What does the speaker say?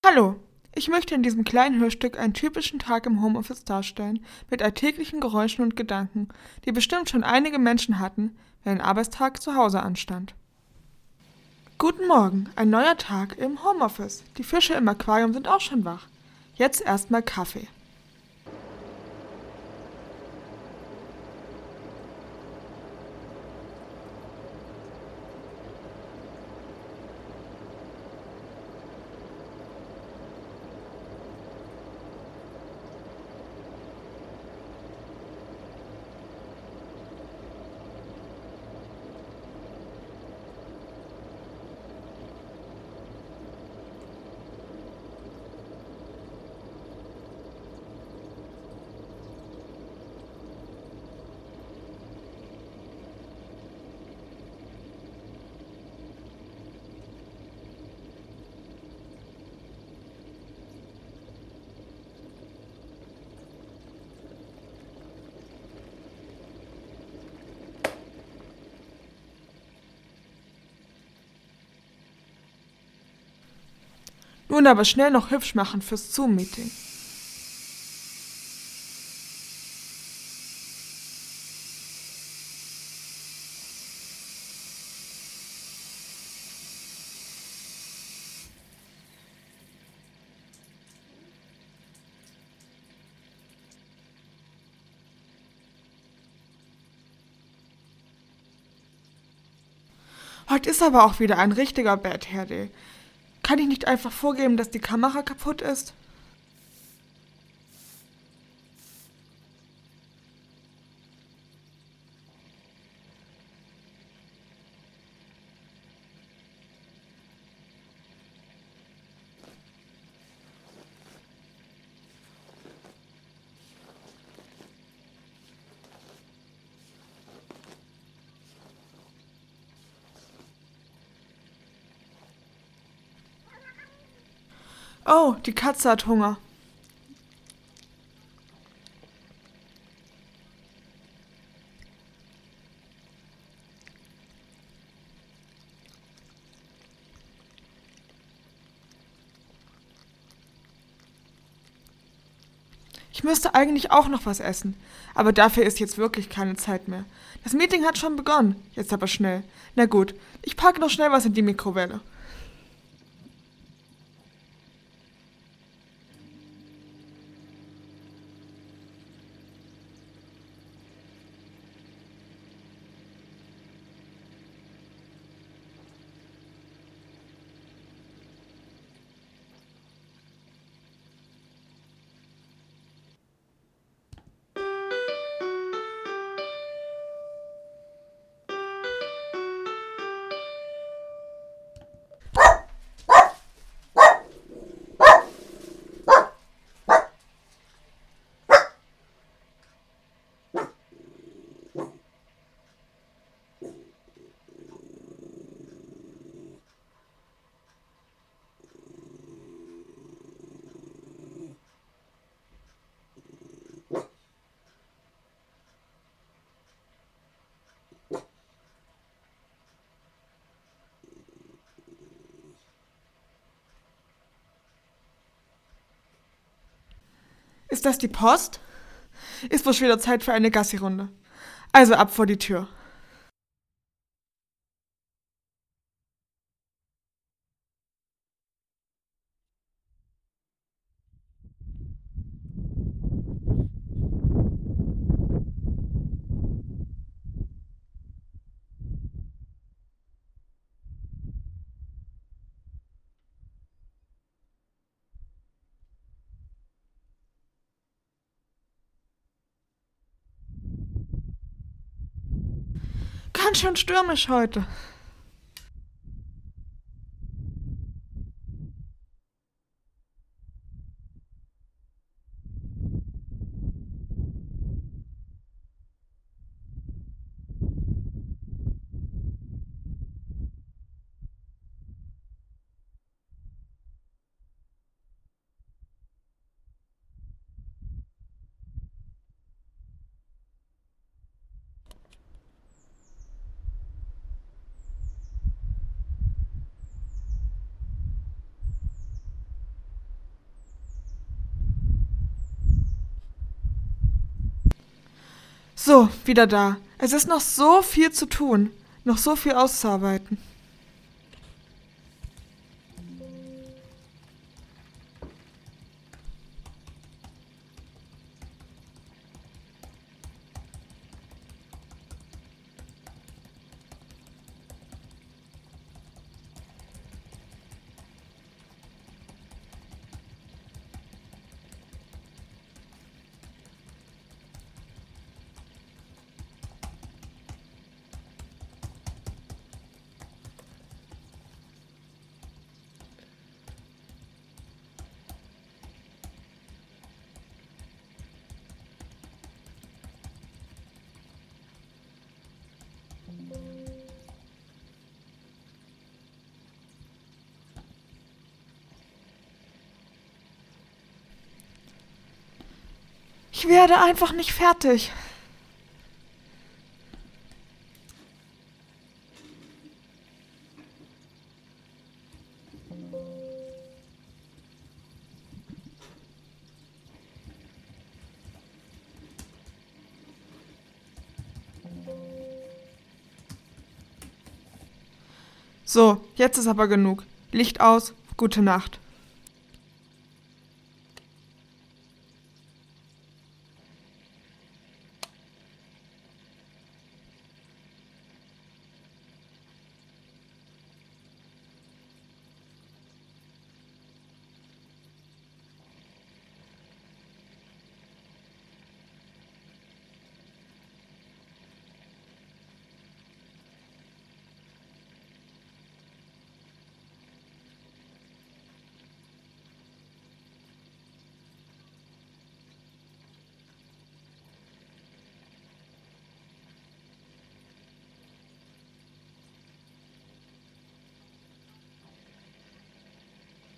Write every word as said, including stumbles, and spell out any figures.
Hallo, ich möchte in diesem kleinen Hörstück einen typischen Tag im Homeoffice darstellen, mit alltäglichen Geräuschen und Gedanken, die bestimmt schon einige Menschen hatten, wenn ein Arbeitstag zu Hause anstand. Guten Morgen, ein neuer Tag im Homeoffice. Die Fische im Aquarium sind auch schon wach. Jetzt erstmal Kaffee. Nun aber schnell noch hübsch machen fürs Zoom-Meeting. Heute ist aber auch wieder ein richtiger Bad Hair Day. Kann ich nicht einfach vorgeben, dass die Kamera kaputt ist? Oh, die Katze hat Hunger. Ich müsste eigentlich auch noch was essen, aber dafür ist jetzt wirklich keine Zeit mehr. Das Meeting hat schon begonnen, jetzt aber schnell. Na gut, ich packe noch schnell was in die Mikrowelle. Ist das die Post? Ist wohl schon wieder Zeit für eine Gassi-Runde. Also ab vor die Tür. Ganz schön stürmisch heute. So, wieder da. Es ist noch so viel zu tun, noch so viel auszuarbeiten. Ich werde einfach nicht fertig. So, jetzt ist aber genug. Licht aus, gute Nacht.